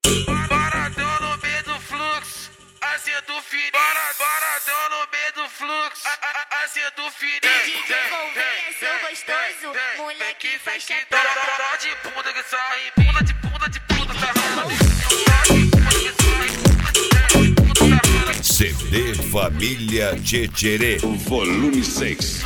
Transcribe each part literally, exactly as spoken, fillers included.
Baradão no meio do fluxo, assim do fininho. Baradão no meio do fluxo, assim do fininho. D J Volveia, seu gostoso, moleque faz chapéu. Dó de bunda que sai, bunda de bunda de bunda tá rolando. C D Família Tchetcherê, volume seis.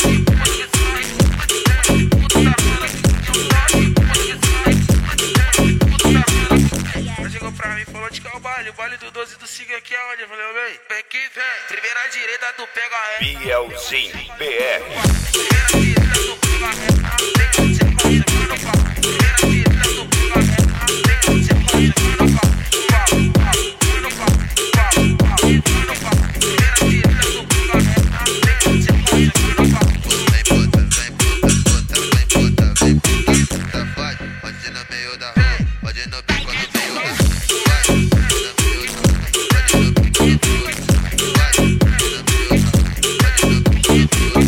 Chegou pra mim, falou de que é o baile, o baile do doze do Siga aqui é onde? Eu falei, vem, vem que vem. Primeira direita do Pega R. Bielzinho B R. Primeira direita do Pega R. Tem que ser mais segura, pá. Primeira direita do Pega R. Tem que ser mais segura, pá. Pá, pá, segura, pá. Pá, pá, segura, pá. Primeira direita do Pega R. Tem que ser mais segura, pá. Vem puta, vem puta, puta, vem puta, vem puta, puta, vai. Pode no meio da rua, pode no bico no meio da rua. Vai, no meio da rua, pode no bico no meio da rua. Vai, no meio da rua, pode no bico no meio da rua.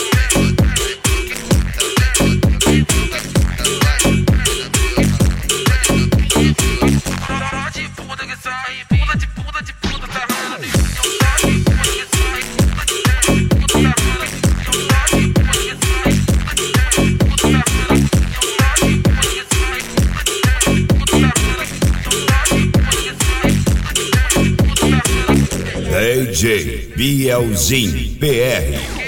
Vem puta, vem puta, vem puta, vem puta, puta, vai. Pode no bico no meio da rua. Dó de bunda que sai, bunda de bunda de bunda tá rolando. Dó de bunda que sai, bunda de bunda de bunda tá rolando. Dó de bunda que sai, bunda de bunda de bunda tá rolando. Dó de bunda que sai, bunda de bunda de bunda tá rolando. Dó de bunda que sai, bunda de bunda de bunda tá rolando. D J Bielzinho B R.